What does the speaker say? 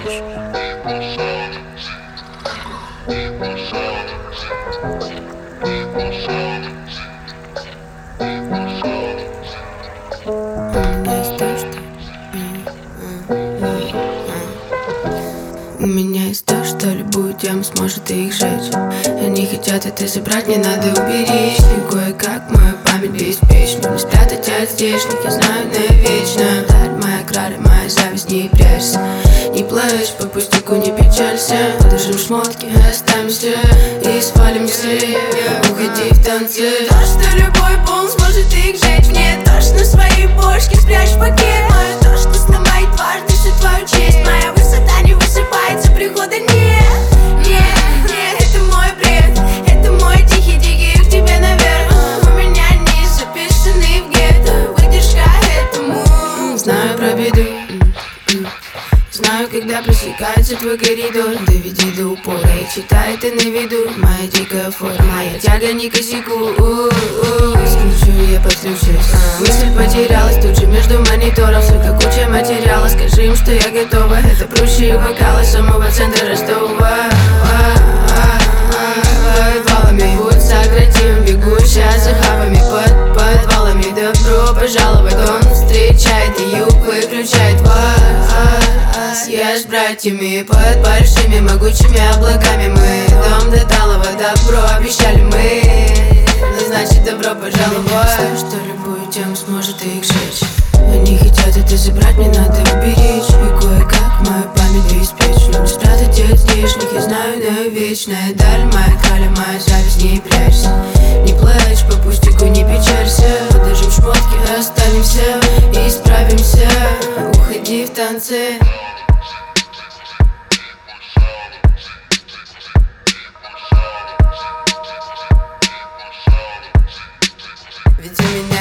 хочешь. У меня есть то, что любую тему сможет их сжечь. Они хотят это забрать, не надо уберечь. И кое-как мою память беспечну не спрятать от здешних, я знаю навечно. Даль моя краля, моя зависть, не прячься. Не плачь, по пустяку не печалься. Подержим шмотки, останемся и свалимся. Уходи в танцы. То, что любой пол сможет их сжечь. Мне тошно свои бошки, спрячь в пакет. Мое то, что сломает дважды всю твою честь. Моя высота не высыпается, прихода нет. Нет, это мой бред. Это мой тихий к тебе наверх. У меня не записанный в гетто. Выдержка этому. Знаю про беду. Знаю, когда пресекается твой коридор. Доведи до упора и читай это на виду. Моя дикая форма, моя тяга не косяку. Скручу, я подключусь. Мысль потерялась тут же между монитором. Сука, куча материала, скажи им, что я готова. Это проще вокала самого центра Ростова. Подвалами путь сократим, бегу сейчас за хабами. Под подвалами добро пожаловать. Он встречает и юг выключает вас. Я с братьями под большими могучими облаками. Мы дом до талого, добро обещали мы. Значит, добро пожаловать. Знаю, что любую тему сможет их сжечь. Они хотят это забрать, мне надо уберечь. И кое-как мою память беспечну не спрятать от здешних, я знаю навечная. Даль моя краля, моя зависть, не прячься. Не плачь, по пустяку не печалься. Подержим шмотки, останемся и справимся. Уходи в танцы. Ведь у меня